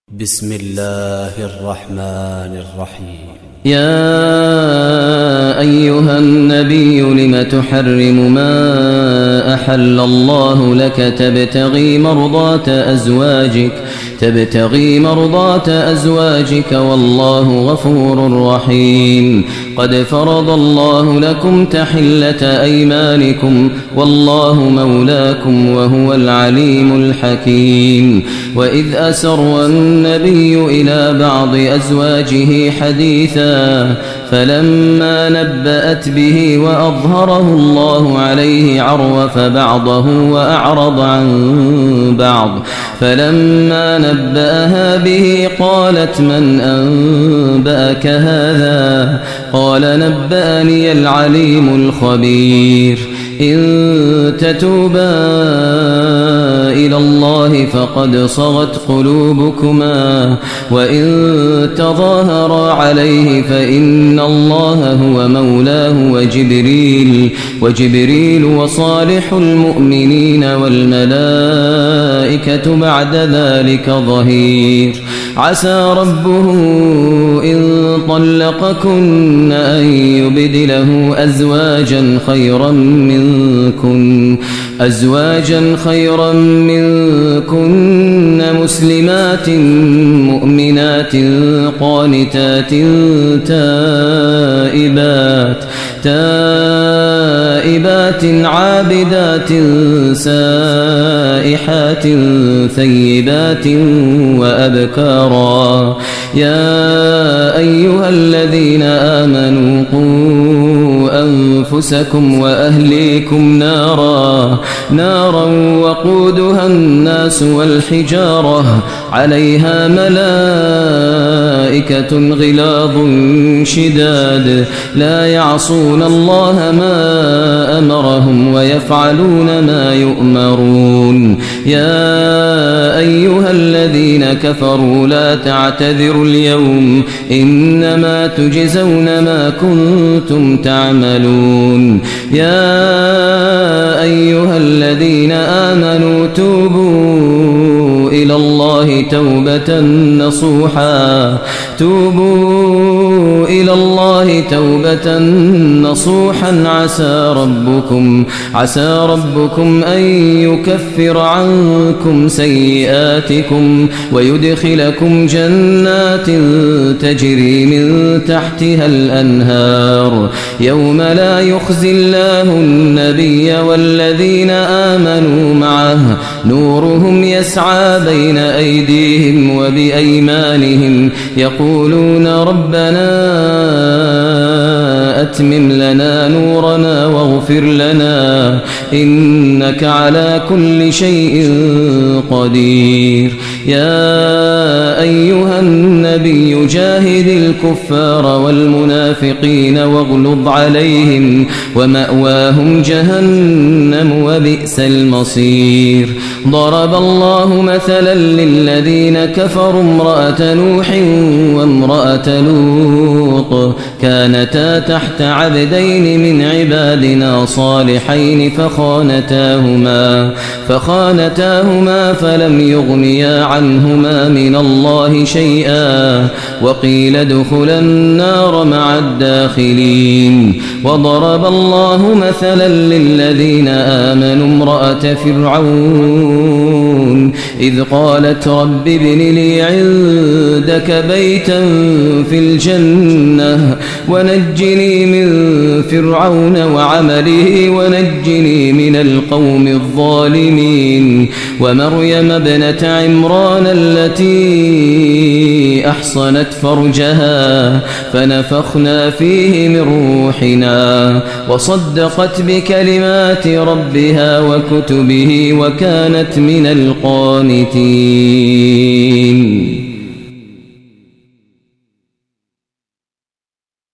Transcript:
بسم الله الرحمن الرحيم. يا أيها النبي لم تحرم ما أحل الله لك تبتغي مرضات أزواجك والله غفور رحيم. قد فرض الله لكم تحلة أيمانكم والله مولاكم وهو العليم الحكيم. وإذ أسر النبي إلى بعض أزواجه حديثا فلما نبأت به وأظهره الله عليه عرف بعضه وأعرض عن بعض. فلما نبأها به قالت من أنبأك هذا؟ قال نبأني العليم الخبير. إن تتوبا إلى الله فقد صغت قلوبكما وإن تظاهرا عليه فإن الله هو مولاه وجبريل وصالح المؤمنين والملائكة بعد ذلك ظهير. عسى ربه إن طلقكن أن يبدله أزواجا خيرا منكن مسلمات مؤمنات قانتات تائبات عابدات سائحات ثيبات وأبكارا. يا أيها الذين آمنوا قوا أنفسكم وأهليكم نارا وقودها الناس والحجارة عليها ملائكة غلاظ شداد لا يعصون الله ما أمرهم ويفعلون ما يؤمرون. يا أيها الذين كفروا لا تعتذروا اليوم إنما تجزون ما كنتم تعملون. يا أيها الذين آمنوا توبوا إلى الله توبة نصوحا عسى ربكم أن يكفر عنكم سيئاتكم ويدخلكم جنات تجري من تحتها الأنهار يوم لا يخزي الله النبي والذين آمنوا معه نورهم يسعى بين أيديهم وبأيمانهم يقولون ربنا أتمم لنا نورنا واغفر لنا إنك على كل شيء قدير. يا أيها النبي جاهد الكفار والمنافقين واغلظ عليهم ومأواهم جهنم وبئس المصير. ضرب الله مثلا للذين كفروا امرأة نوح وامرأة لوط كانتا تحت عبدين من عبادنا صالحين فخانتاهما فلم يغنيا عنهما من الله شيئا وقيل ادخلا النار مع الداخلين. وضرب الله مثلا للذين آمنوا امرأة فرعون إذ قالت رب ابن لي عندك بيتا في الجنة ونجني من فرعون وعمله ونجني من القوم الظالمين. ومريم ابنة عمران التي أحصنت فرجها فنفخنا فيه من روحنا وصدقت بكلمات ربها وكتبه وكانت من القانتين.